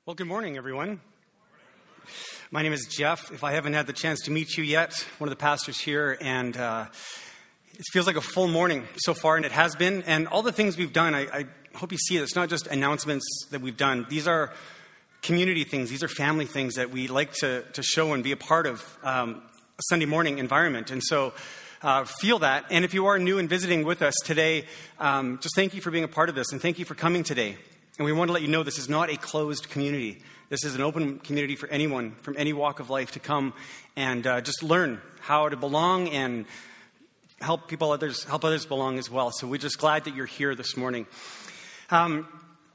Well, good morning, everyone. My name is Jeff. If I haven't had the chance to meet you yet, one of the pastors here, and it feels like a full morning so far, and it has been. And all the things we've done, I hope you see it. It's not just announcements that we've done. These are community things. These are family things that we like to show and be a part of a Sunday morning environment. And so feel that. And if you are new and visiting with us today, just thank you for being a part of this, and thank you for coming today. And we want to let you know this is not a closed community. This is an open community for anyone from any walk of life to come and just learn how to belong and help others belong as well. So we're just glad that you're here this morning. Want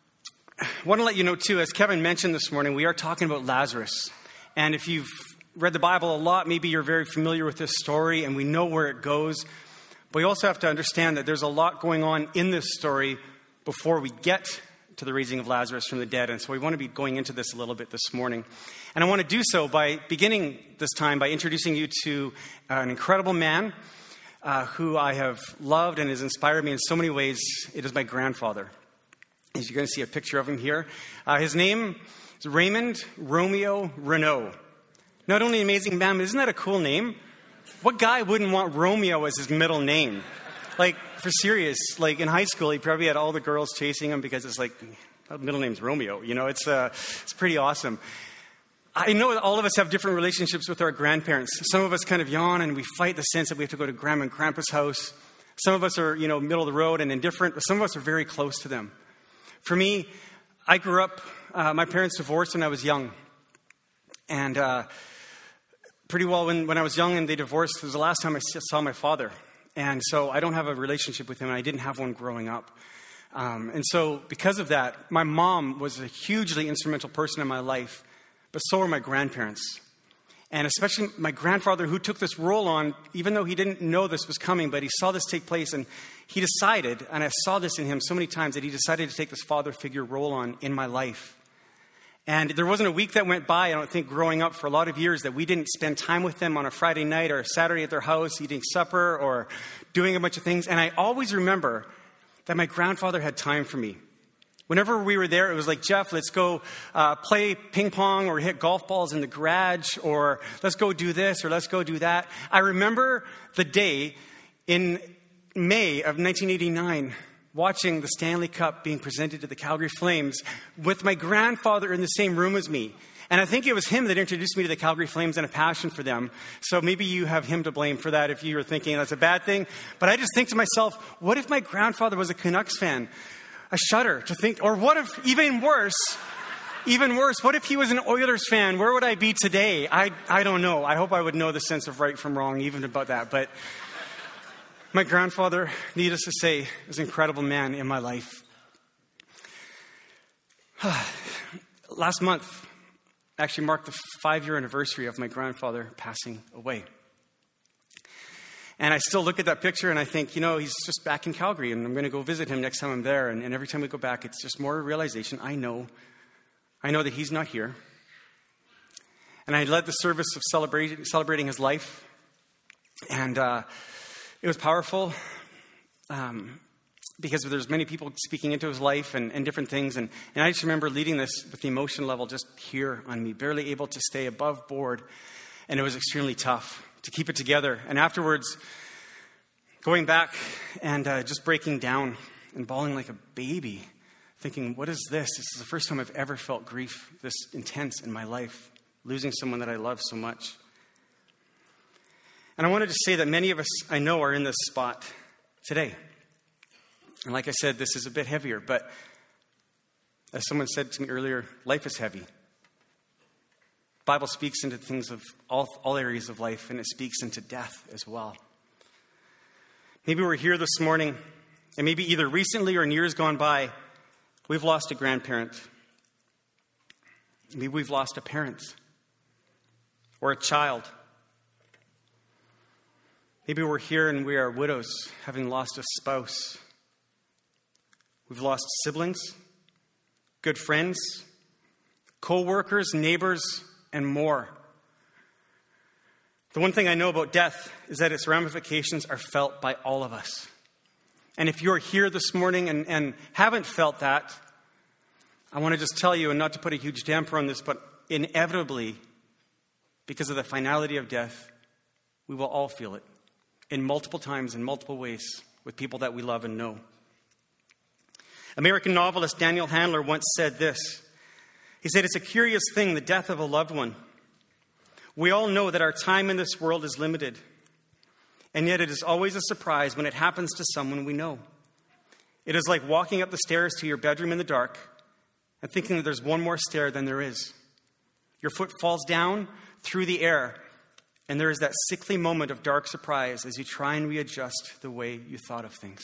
to let you know too, as Kevin mentioned this morning, we are talking about Lazarus. And if you've read the Bible a lot, maybe you're very familiar with this story and we know where it goes. But we also have to understand that there's a lot going on in this story before we get to the raising of Lazarus from the dead. And so we want to be going into this a little bit this morning. And I want to do so by beginning this time by introducing you to an incredible man who I have loved and has inspired me in so many ways. It is my grandfather. As you're going to see a picture of him here. His name is Raymond Romeo Renault. Not only an amazing man, but isn't that a cool name? What guy wouldn't want Romeo as his middle name? Like, for serious, like in high school, he probably had all the girls chasing him because it's like, middle name's Romeo. You know, it's pretty awesome. I know all of us have different relationships with our grandparents. Some of us kind of yawn and we fight the sense that we have to go to grandma and grandpa's house. Some of us are, middle of the road and indifferent, but some of us are very close to them. For me, I grew up, my parents divorced when I was young. And pretty well when I was young and they divorced, it was the last time I saw my father. And so I don't have a relationship with him, and I didn't have one growing up. And so because of that, my mom was a hugely instrumental person in my life, but so were my grandparents. And especially my grandfather, who took this role on, even though he didn't know this was coming, but he saw this take place, and he decided, and I saw this in him so many times, that he decided to take this father figure role on in my life. And there wasn't a week that went by, I don't think, growing up for a lot of years that we didn't spend time with them on a Friday night or a Saturday at their house, eating supper or doing a bunch of things. And I always remember that my grandfather had time for me. Whenever we were there, it was like, Jeff, let's go play ping pong or hit golf balls in the garage, or let's go do this or let's go do that. I remember the day in May of 1989, watching the Stanley Cup being presented to the Calgary Flames with my grandfather in the same room as me. And I think it was him that introduced me to the Calgary Flames and a passion for them. So maybe you have him to blame for that if you were thinking that's a bad thing. But I just think to myself, what if my grandfather was a Canucks fan? I shudder to think, or what if, even worse, what if he was an Oilers fan? Where would I be today? I don't know. I hope I would know the sense of right from wrong even about that. But my grandfather, needless to say, was an incredible man in my life. Last month actually marked the 5-year anniversary of my grandfather passing away. And I still look at that picture and I think, he's just back in Calgary and I'm going to go visit him next time I'm there. And every time we go back, it's just more realization. I know that he's not here. And I led the service of celebrating his life. And it was powerful because there's many people speaking into his life and different things. And I just remember leading this with the emotion level just here on me, barely able to stay above board. And it was extremely tough to keep it together. And afterwards, going back and just breaking down and bawling like a baby, thinking, what is this? This is the first time I've ever felt grief this intense in my life, losing someone that I love so much. And I wanted to say that many of us, I know, are in this spot today. And like I said, this is a bit heavier, but as someone said to me earlier, life is heavy. The Bible speaks into things of all areas of life, and it speaks into death as well. Maybe we're here this morning, and maybe either recently or in years gone by, we've lost a grandparent. Maybe we've lost a parent or a child. Maybe we're here and we are widows, having lost a spouse. We've lost siblings, good friends, co-workers, neighbors, and more. The one thing I know about death is that its ramifications are felt by all of us. And if you're here this morning and haven't felt that, I want to just tell you, and not to put a huge damper on this, but inevitably, because of the finality of death, we will all feel it in multiple times, in multiple ways, with people that we love and know. American novelist Daniel Handler once said this. He said, "It's a curious thing, the death of a loved one. We all know that our time in this world is limited, and yet it is always a surprise when it happens to someone we know. It is like walking up the stairs to your bedroom in the dark and thinking that there's one more stair than there is. Your foot falls down through the air, and there is that sickly moment of dark surprise as you try and readjust the way you thought of things."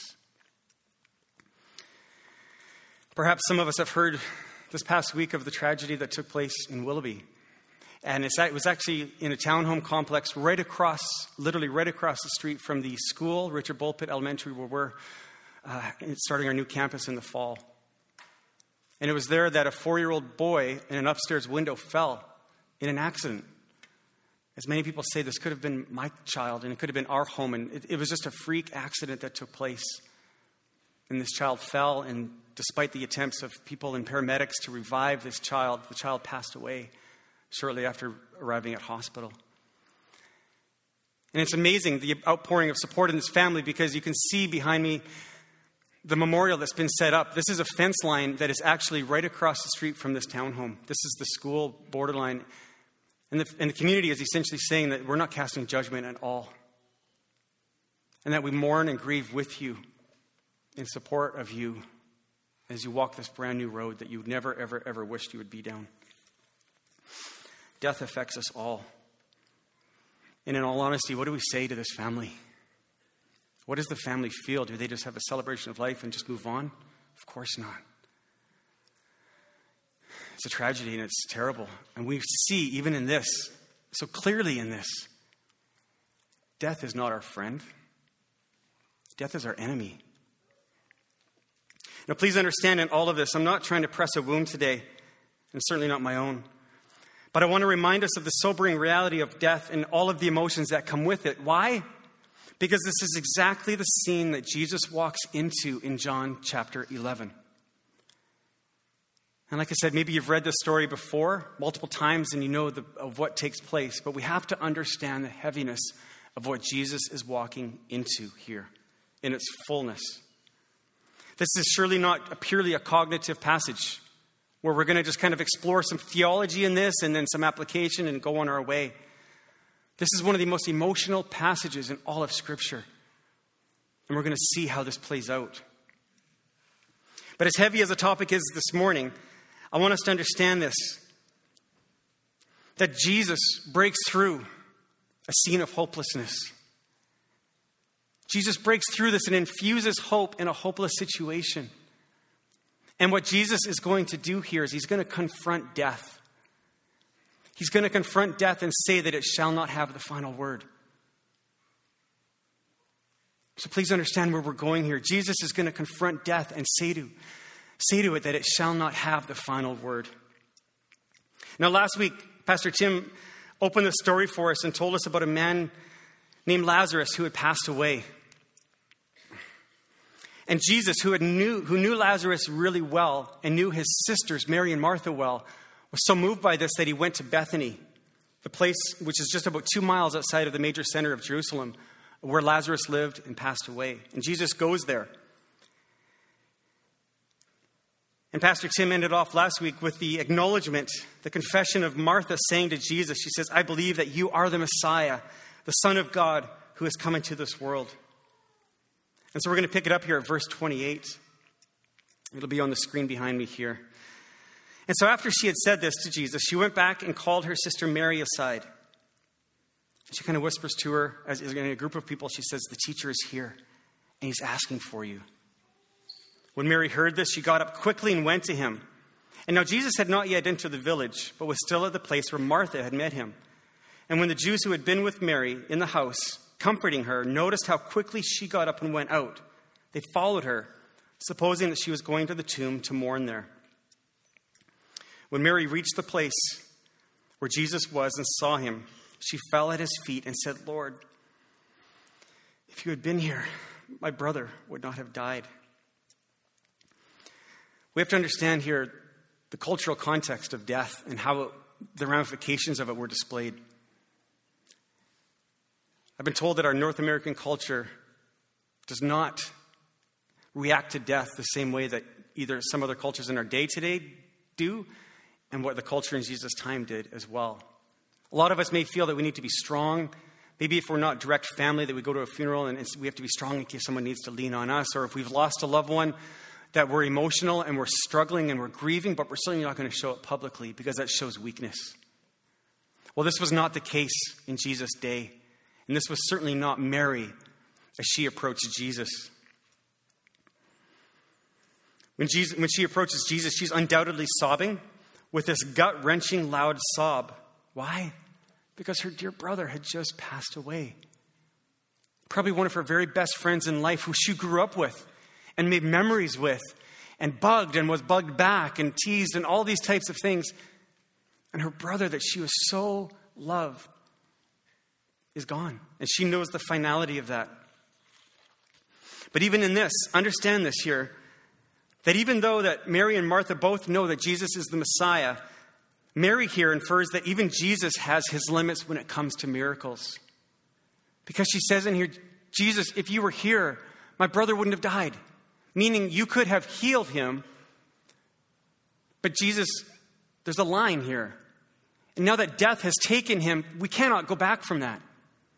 Perhaps some of us have heard this past week of the tragedy that took place in Willoughby. And it was actually in a townhome complex literally right across the street from the school, Richard Bulpit Elementary, where we're starting our new campus in the fall. And it was there that a 4-year-old boy in an upstairs window fell in an accident. As many people say, this could have been my child, and it could have been our home. And it was just a freak accident that took place. And this child fell, and despite the attempts of people and paramedics to revive this child, the child passed away shortly after arriving at hospital. And it's amazing, the outpouring of support in this family, because you can see behind me the memorial that's been set up. This is a fence line that is actually right across the street from this townhome. This is the school borderline. And the community is essentially saying that we're not casting judgment at all. And that we mourn and grieve with you in support of you as you walk this brand new road that you never, ever, ever wished you would be down. Death affects us all. And in all honesty, what do we say to this family? What does the family feel? Do they just have a celebration of life and just move on? Of course not. It's a tragedy and it's terrible. And we see, even in this, so clearly in this, death is not our friend. Death is our enemy. Now, please understand in all of this, I'm not trying to press a wound today, and certainly not my own. But I want to remind us of the sobering reality of death and all of the emotions that come with it. Why? Because this is exactly the scene that Jesus walks into in John chapter 11. And like I said, maybe you've read this story before, multiple times, and you know of what takes place. But we have to understand the heaviness of what Jesus is walking into here in its fullness. This is surely not purely a cognitive passage where we're going to just kind of explore some theology in this and then some application and go on our way. This is one of the most emotional passages in all of Scripture. And we're going to see how this plays out. But as heavy as the topic is this morning, I want us to understand this. That Jesus breaks through a scene of hopelessness. Jesus breaks through this and infuses hope in a hopeless situation. And what Jesus is going to do here is he's going to confront death. He's going to confront death and say that it shall not have the final word. So please understand where we're going here. Jesus is going to confront death and say to it that it shall not have the final word. Now, last week, Pastor Tim opened the story for us and told us about a man named Lazarus who had passed away. And Jesus, who knew Lazarus really well and knew his sisters, Mary and Martha, well, was so moved by this that he went to Bethany, the place which is just about 2 miles outside of the major center of Jerusalem, where Lazarus lived and passed away. And Jesus goes there. And Pastor Tim ended off last week with the acknowledgement, the confession of Martha saying to Jesus, she says, "I believe that you are the Messiah, the Son of God, who has come into this world." And so we're going to pick it up here at verse 28. It'll be on the screen behind me here. And so after she had said this to Jesus, she went back and called her sister Mary aside. She kind of whispers to her, as in a group of people, she says, "The teacher is here, and he's asking for you." When Mary heard this, she got up quickly and went to him. And now Jesus had not yet entered the village, but was still at the place where Martha had met him. And when the Jews who had been with Mary in the house, comforting her, noticed how quickly she got up and went out, they followed her, supposing that she was going to the tomb to mourn there. When Mary reached the place where Jesus was and saw him, she fell at his feet and said, "Lord, if you had been here, my brother would not have died." We have to understand here the cultural context of death and how the ramifications of it were displayed. I've been told that our North American culture does not react to death the same way that either some other cultures in our day today do and what the culture in Jesus' time did as well. A lot of us may feel that we need to be strong. Maybe if we're not direct family, that we go to a funeral and we have to be strong in case someone needs to lean on us, or if we've lost a loved one, that we're emotional and we're struggling and we're grieving, but we're certainly not going to show it publicly because that shows weakness. Well, this was not the case in Jesus' day, and this was certainly not Mary as she approached Jesus. When she approaches Jesus, she's undoubtedly sobbing with this gut-wrenching, loud sob. Why? Because her dear brother had just passed away. Probably one of her very best friends in life who she grew up with and made memories with and bugged and was bugged back and teased and all these types of things. And her brother that she was so loved is gone. And she knows the finality of that. But even in this, understand this here, that even though that Mary and Martha both know that Jesus is the Messiah, Mary here infers that even Jesus has his limits when it comes to miracles. Because she says in here, Jesus, if you were here, my brother wouldn't have died. Meaning you could have healed him. But Jesus, there's a line here. And now that death has taken him, we cannot go back from that.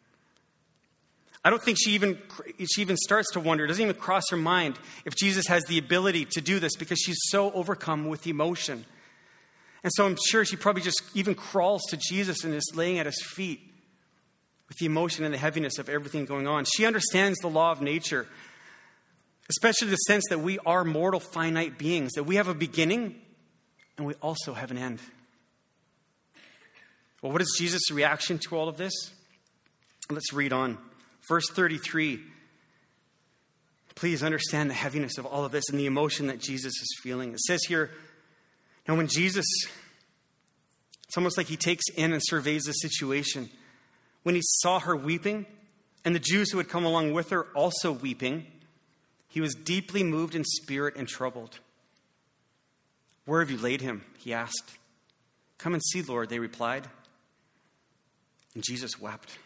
I don't think she even starts to wonder, it doesn't even cross her mind if Jesus has the ability to do this because she's so overcome with emotion. And so I'm sure she probably just even crawls to Jesus and is laying at his feet with the emotion and the heaviness of everything going on. She understands the law of nature, especially the sense that we are mortal, finite beings, that we have a beginning and we also have an end. Well, what is Jesus' reaction to all of this? Let's read on. Verse 33. Please understand the heaviness of all of this and the emotion that Jesus is feeling. It says here, now when Jesus, it's almost like he takes in and surveys the situation. When he saw her weeping, and the Jews who had come along with her also weeping, he was deeply moved in spirit and troubled. Where have you laid him? He asked. Come and see, Lord, they replied. And Jesus wept.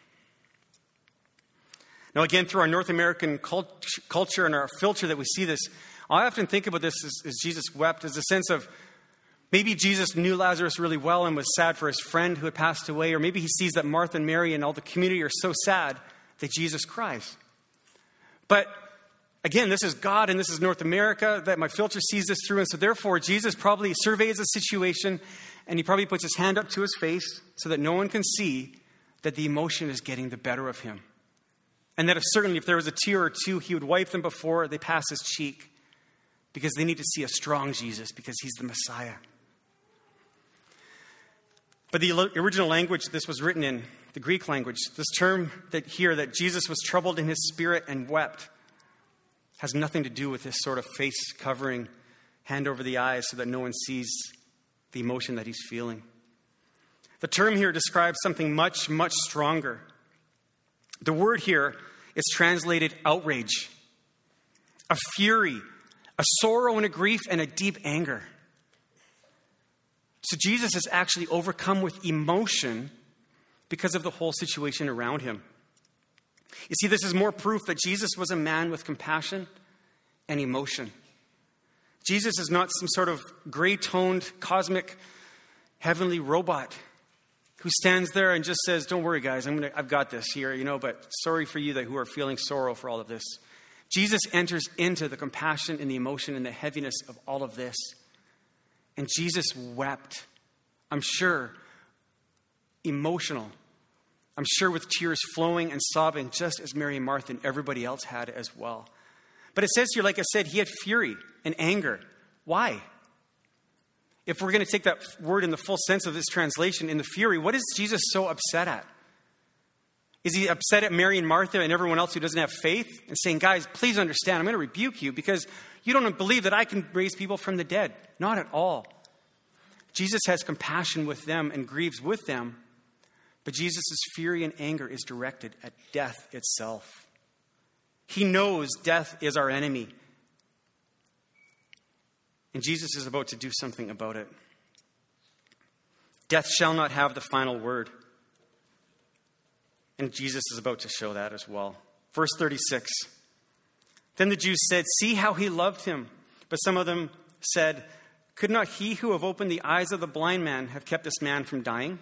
Now again, through our North American culture and our filter that we see this, I often think about this as Jesus wept as a sense of maybe Jesus knew Lazarus really well and was sad for his friend who had passed away, or maybe he sees that Martha and Mary and all the community are so sad that Jesus cries. But again, this is God and this is North America that my filter sees this through, and so therefore Jesus probably surveys the situation and he probably puts his hand up to his face so that no one can see that the emotion is getting the better of him. And that if there was a tear or two, he would wipe them before they pass his cheek because they need to see a strong Jesus because he's the Messiah. But the original language this was written in, the Greek language, this term that Jesus was troubled in his spirit and wept, has nothing to do with this sort of face covering, hand over the eyes so that no one sees the emotion that he's feeling. The term here describes something much, much stronger. The word here is translated outrage, a fury, a sorrow and a grief, and a deep anger. So Jesus is actually overcome with emotion because of the whole situation around him. You see, this is more proof that Jesus was a man with compassion and emotion. Jesus is not some sort of gray-toned, cosmic, heavenly robot who stands there and just says, don't worry, guys, I've got this here, but sorry for you who are feeling sorrow for all of this. Jesus enters into the compassion and the emotion and the heaviness of all of this. And Jesus wept, I'm sure, emotional. I'm sure with tears flowing and sobbing, just as Mary and Martha and everybody else had as well. But it says here, like I said, he had fury and anger. Why? If we're going to take that word in the full sense of this translation, in the fury, what is Jesus so upset at? Is he upset at Mary and Martha and everyone else who doesn't have faith and saying, guys, please understand, I'm going to rebuke you because you don't believe that I can raise people from the dead? Not at all. Jesus has compassion with them and grieves with them, but Jesus' fury and anger is directed at death itself. He knows death is our enemy. And Jesus is about to do something about it. Death shall not have the final word. And Jesus is about to show that as well. Verse 36. Then the Jews said, "See how he loved him." But some of them said, "Could not he who have opened the eyes of the blind man have kept this man from dying?"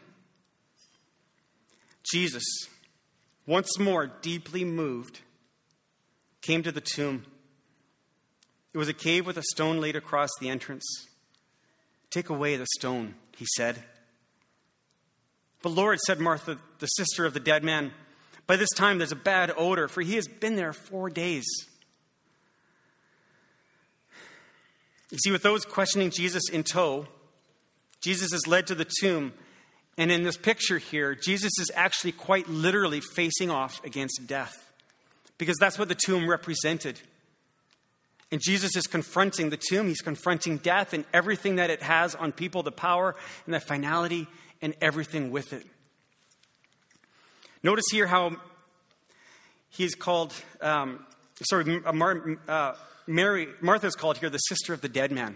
Jesus, once more deeply moved, came to the tomb. It was a cave with a stone laid across the entrance. "Take away the stone," he said. "But Lord," said Martha, the sister of the dead man, "by this time there's a bad odor, for he has been there 4 days." You see, with those questioning Jesus in tow, Jesus is led to the tomb. And in this picture here, Jesus is actually quite literally facing off against death, because that's what the tomb represented. And Jesus is confronting the tomb. He's confronting death and everything that it has on people, the power and the finality and everything with it. Notice here how he's called, Martha's called here the sister of the dead man.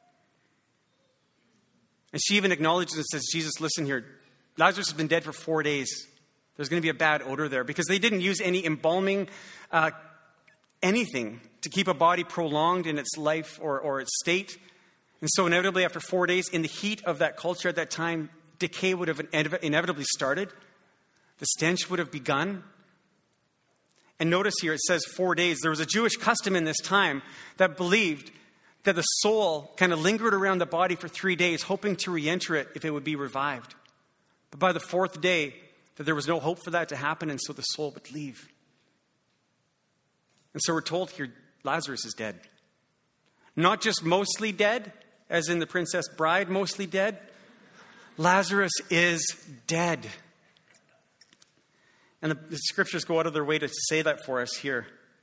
And she even acknowledges and says, "Jesus, listen here. Lazarus has been dead for 4 days. There's going to be a bad odor there," because they didn't use any embalming, anything to keep a body prolonged in its life or its state. And so inevitably after 4 days, in the heat of that culture at that time, decay would have inevitably started. The stench would have begun. And notice here it says 4 days. There was a Jewish custom in this time that believed that the soul kind of lingered around the body for 3 days, hoping to re-enter it if it would be revived. But by the 4th day, that there was no hope for that to happen, and so the soul would leave. And so we're told here, Lazarus is dead. Not just mostly dead, as in the Princess Bride, mostly dead. Lazarus is dead. And the scriptures go out of their way to say that for us here.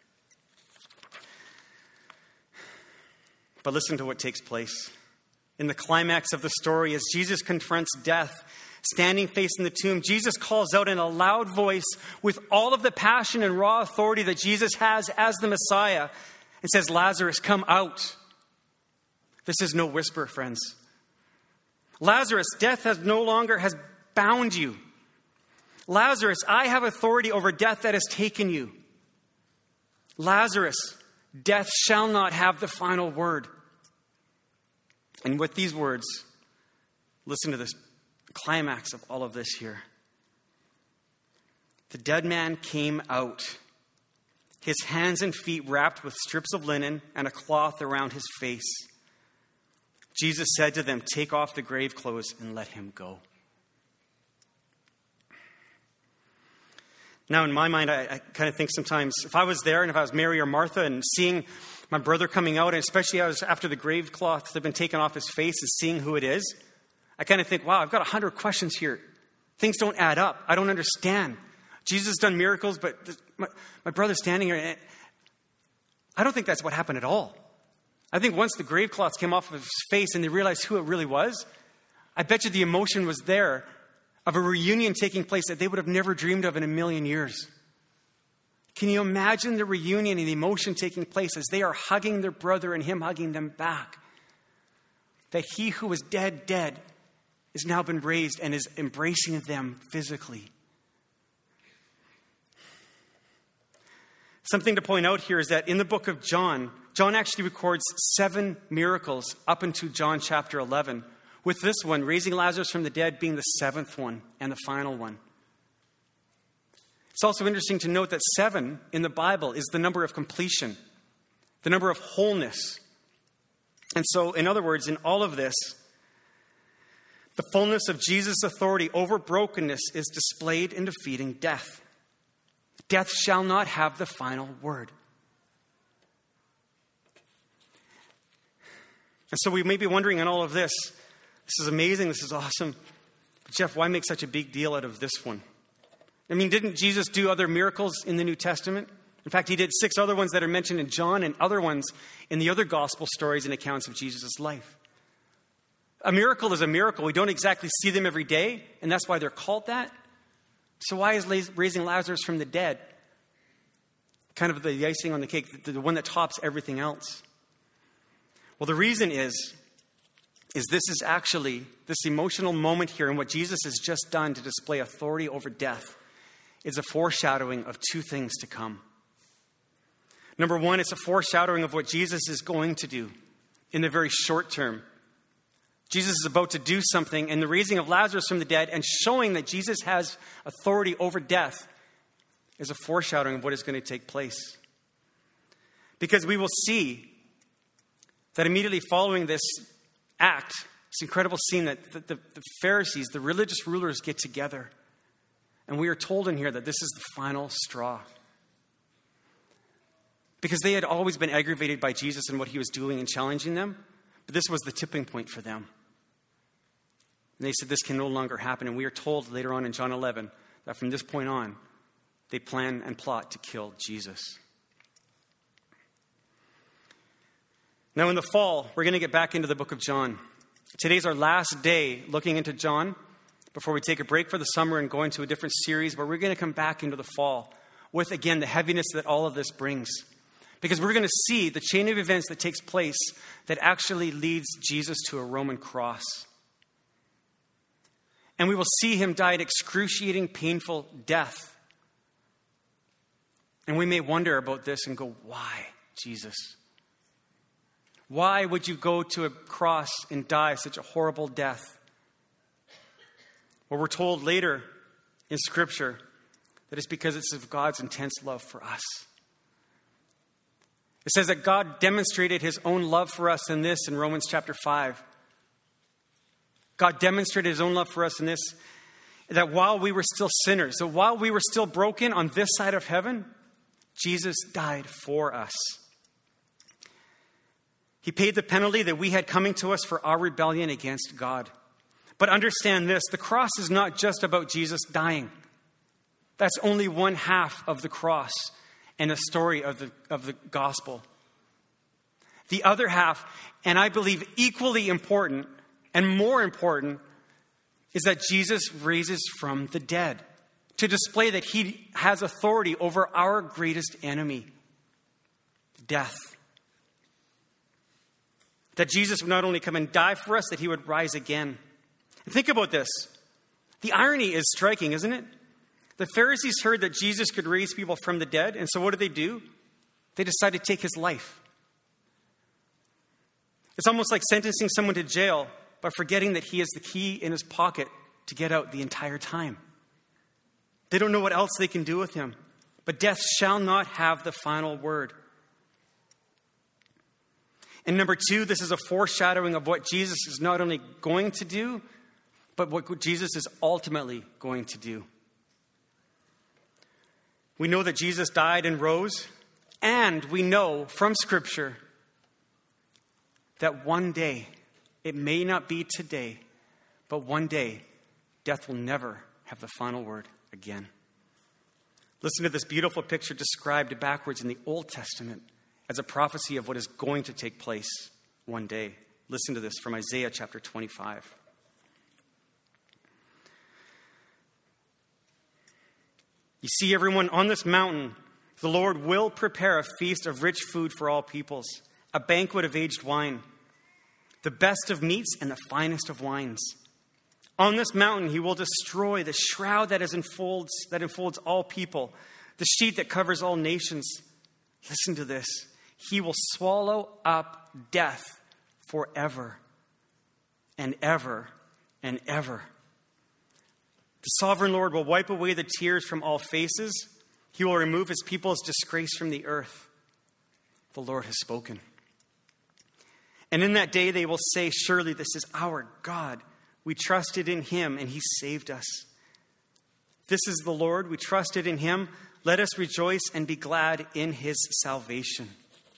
But listen to what takes place. In the climax of the story, as Jesus confronts death, standing facing the tomb, Jesus calls out in a loud voice with all of the passion and raw authority that Jesus has as the Messiah, and says, "Lazarus, come out." This is no whisper, friends. Lazarus, death has bound you. Lazarus, I have authority over death that has taken you. Lazarus, death shall not have the final word. And with these words, listen to this climax of all of this here. The dead man came out, his hands and feet wrapped with strips of linen and a cloth around his face. Jesus said to them, "Take off the grave clothes and let him go." Now, in my mind, I kind of think sometimes, if I was there and if I was Mary or Martha and seeing my brother coming out, and especially after the grave cloths have been taken off his face and seeing who it is, I kind of think, wow, I've got 100 questions here. Things don't add up. I don't understand. Jesus has done miracles, but my brother's standing here. And I don't think that's what happened at all. I think once the grave cloths came off of his face and they realized who it really was, I bet you the emotion was there of a reunion taking place that they would have never dreamed of in a million years. Can you imagine the reunion and the emotion taking place as they are hugging their brother and him hugging them back? That he who was dead, has now been raised and is embracing them physically. Something to point out here is that in the book of John, John actually records 7 miracles up into John chapter 11, with this one, raising Lazarus from the dead, being the 7th one and the final one. It's also interesting to note that 7 in the Bible is the number of completion, the number of wholeness. And so, in other words, in all of this, the fullness of Jesus' authority over brokenness is displayed in defeating death. Death shall not have the final word. And so we may be wondering in all of this, this is amazing, this is awesome. But Jeff, why make such a big deal out of this one? I mean, didn't Jesus do other miracles in the New Testament? In fact, he did 6 other ones that are mentioned in John and other ones in the other gospel stories and accounts of Jesus' life. A miracle is a miracle. We don't exactly see them every day, and that's why they're called that. So why is raising Lazarus from the dead kind of the icing on the cake, the one that tops everything else? Well, the reason is this is actually, this emotional moment here and what Jesus has just done to display authority over death is a foreshadowing of two things to come. Number one, it's a foreshadowing of what Jesus is going to do in the very short term. Jesus is about to do something, and the raising of Lazarus from the dead and showing that Jesus has authority over death is a foreshadowing of what is going to take place. Because we will see that immediately following this act, this incredible scene, that the Pharisees, the religious rulers, get together. And we are told in here that this is the final straw. Because they had always been aggravated by Jesus and what he was doing and challenging them. But this was the tipping point for them. And they said this can no longer happen. And we are told later on in John 11 that from this point on, they plan and plot to kill Jesus. Now in the fall, we're going to get back into the book of John. Today's our last day looking into John before we take a break for the summer and go into a different series where we're going to come back into the fall with, again, the heaviness that all of this brings. Because we're going to see the chain of events that takes place that actually leads Jesus to a Roman cross. And we will see him die an excruciating, painful death. And we may wonder about this and go, why, Jesus? Why would you go to a cross and die such a horrible death? Well, we're told later in Scripture that it's because it's of God's intense love for us. It says that God demonstrated his own love for us in this in Romans chapter 5. God demonstrated his own love for us in this, that while we were still sinners, so while we were still broken on this side of heaven, Jesus died for us. He paid the penalty that we had coming to us for our rebellion against God. But understand this, the cross is not just about Jesus dying. That's only one half of the cross and the story of the gospel. The other half, and I believe equally important and more important, is that Jesus raises from the dead to display that he has authority over our greatest enemy, death. That Jesus would not only come and die for us, that he would rise again. And think about this. The irony is striking, isn't it? The Pharisees heard that Jesus could raise people from the dead, and so what do? They decide to take his life. It's almost like sentencing someone to jail, but forgetting that he has the key in his pocket to get out the entire time. They don't know what else they can do with him. But death shall not have the final word. And number two, this is a foreshadowing of what Jesus is not only going to do, but what Jesus is ultimately going to do. We know that Jesus died and rose, and we know from Scripture that one day, it may not be today, but one day, death will never have the final word again. Listen to this beautiful picture described backwards in the Old Testament as a prophecy of what is going to take place one day. Listen to this from Isaiah chapter 25. You see, everyone, on this mountain, the Lord will prepare a feast of rich food for all peoples, a banquet of aged wine, the best of meats and the finest of wines. On this mountain, he will destroy the shroud that enfolds all people, the sheet that covers all nations. Listen to this. He will swallow up death forever and ever and ever. The sovereign Lord will wipe away the tears from all faces. He will remove his people's disgrace from the earth. The Lord has spoken. And in that day they will say, surely this is our God. We trusted in him and he saved us. This is the Lord. We trusted in him. Let us rejoice and be glad in his salvation.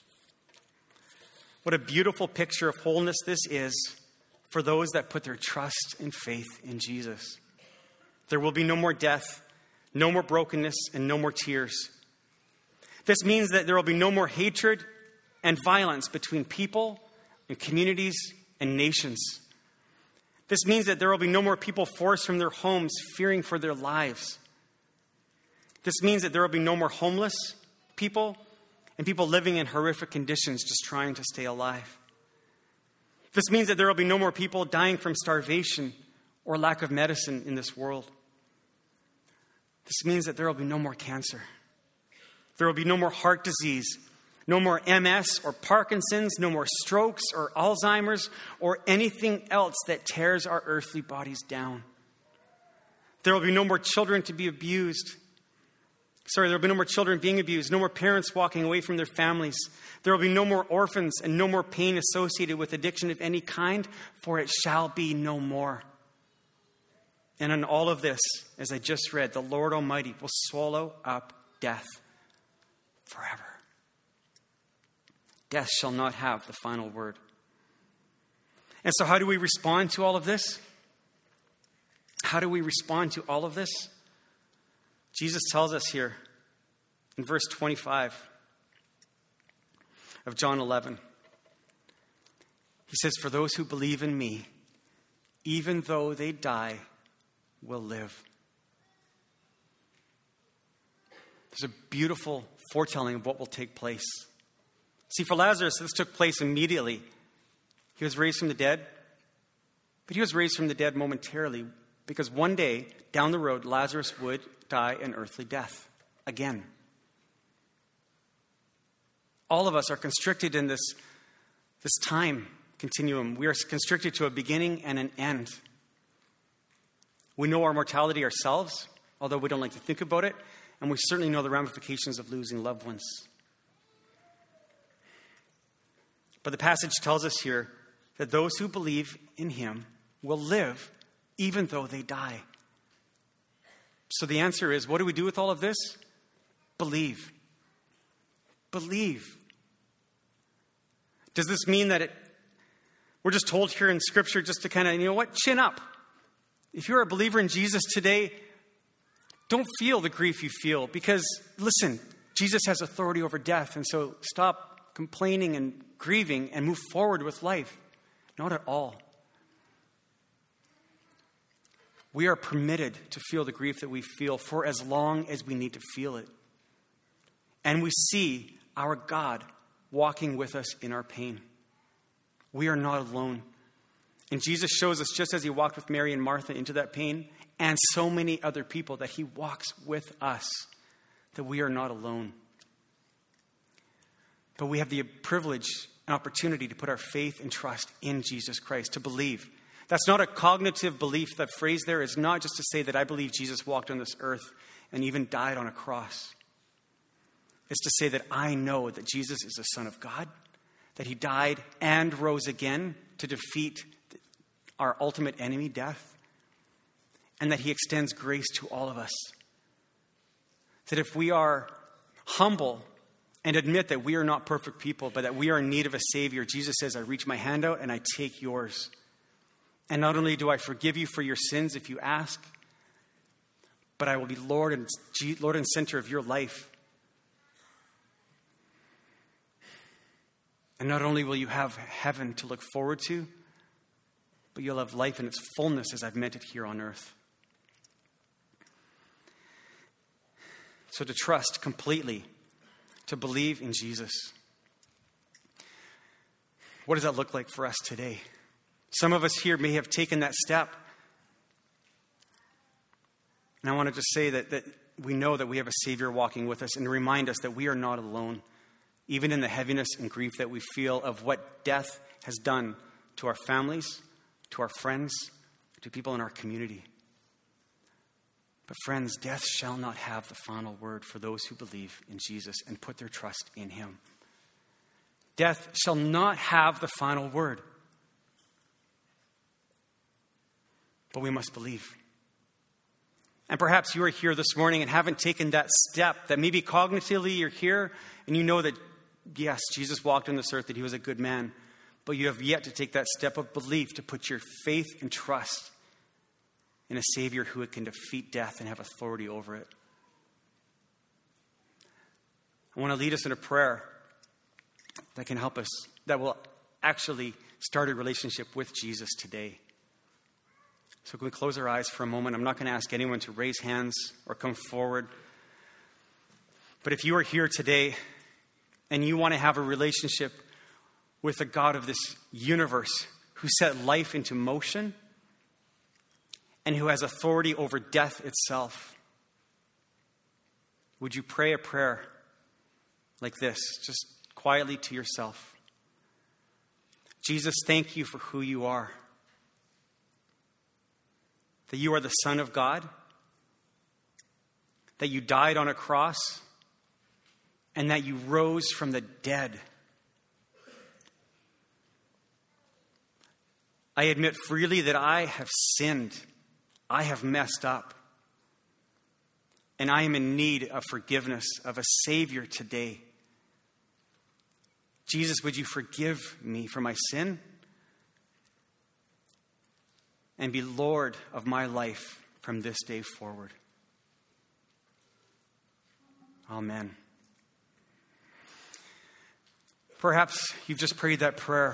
What a beautiful picture of wholeness this is for those that put their trust and faith in Jesus. There will be no more death, no more brokenness, and no more tears. This means that there will be no more hatred and violence between people and communities and nations. This means that there will be no more people forced from their homes, fearing for their lives. This means that there will be no more homeless people and people living in horrific conditions just trying to stay alive. This means that there will be no more people dying from starvation or lack of medicine in this world. This means that there will be no more cancer. There will be no more heart disease, no more MS or Parkinson's, no more strokes or Alzheimer's or anything else that tears our earthly bodies down. There will be no more children to be abused. There will be no more children being abused, no more parents walking away from their families. There will be no more orphans and no more pain associated with addiction of any kind, for it shall be no more. And in all of this, as I just read, the Lord Almighty will swallow up death forever. Death shall not have the final word. And so how do we respond to all of this? How do we respond to all of this? Jesus tells us here in verse 25 of John 11. He says, "For those who believe in me, even though they die, will live." There's a beautiful foretelling of what will take place. See, for Lazarus, this took place immediately. He was raised from the dead, but he was raised from the dead momentarily, because one day down the road, Lazarus would die an earthly death again. All of us are constricted in this time continuum. We are constricted to a beginning and an end. We know our mortality ourselves, although we don't like to think about it, and we certainly know the ramifications of losing loved ones. But the passage tells us here that those who believe in him will live even though they die. So the answer is, what do we do with all of this? Believe. Believe. Does this mean that we're just told here in Scripture just to kind of, chin up? If you're a believer in Jesus today, don't feel the grief you feel, because, listen, Jesus has authority over death, and so stop complaining and grieving and move forward with life. Not at all. We are permitted to feel the grief that we feel for as long as we need to feel it. And we see our God walking with us in our pain. We are not alone. And Jesus shows us, just as he walked with Mary and Martha into that pain, and so many other people, that he walks with us, that we are not alone. But we have the privilege and opportunity to put our faith and trust in Jesus Christ, to believe. That's not a cognitive belief. That phrase there is not just to say that I believe Jesus walked on this earth and even died on a cross. It's to say that I know that Jesus is the Son of God, that he died and rose again to defeat our ultimate enemy, death, and that he extends grace to all of us. That if we are humble and admit that we are not perfect people, but that we are in need of a Savior, Jesus says, I reach my hand out and I take yours. And not only do I forgive you for your sins if you ask, but I will be Lord and center of your life. And not only will you have heaven to look forward to, but you'll have life in its fullness as I've meant it here on earth. So to trust completely, to believe in Jesus. What does that look like for us today? Some of us here may have taken that step. And I want to just say that we know that we have a Savior walking with us, and remind us that we are not alone, even in the heaviness and grief that we feel of what death has done to our families, to our friends, to people in our community. But friends, death shall not have the final word for those who believe in Jesus and put their trust in him. Death shall not have the final word. But we must believe. And perhaps you are here this morning and haven't taken that step, that maybe cognitively you're here and you know that, yes, Jesus walked on this earth, that he was a good man, but you have yet to take that step of belief to put your faith and trust in a Savior who can defeat death and have authority over it. I want to lead us in a prayer that can help us, that will actually start a relationship with Jesus today. So can we close our eyes for a moment? I'm not going to ask anyone to raise hands or come forward. But if you are here today and you want to have a relationship with the God of this universe who set life into motion, and who has authority over death itself. Would you pray a prayer like this, just quietly to yourself? Jesus, thank you for who you are. That you are the Son of God, that you died on a cross, and that you rose from the dead. I admit freely that I have sinned. I have messed up. And I am in need of forgiveness, of a Savior today. Jesus, would you forgive me for my sin and be Lord of my life from this day forward? Amen. Perhaps you've just prayed that prayer.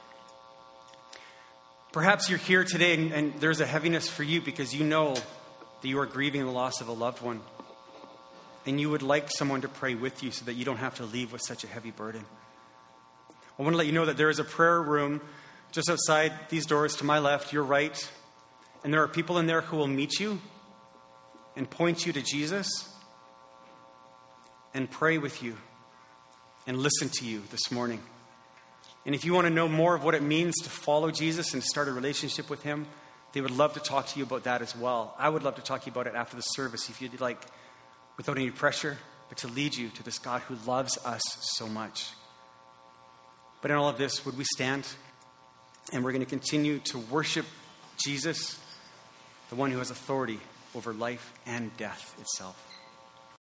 Perhaps you're here today and there's a heaviness for you because you know that you are grieving the loss of a loved one. And you would like someone to pray with you so that you don't have to leave with such a heavy burden. I want to let you know that there is a prayer room just outside these doors to my left, your right. And there are people in there who will meet you and point you to Jesus and pray with you and listen to you this morning. And if you want to know more of what it means to follow Jesus and to start a relationship with him, they would love to talk to you about that as well. I would love to talk to you about it after the service if you'd like, without any pressure, but to lead you to this God who loves us so much. But in all of this, would we stand? And we're going to continue to worship Jesus, the one who has authority over life and death itself.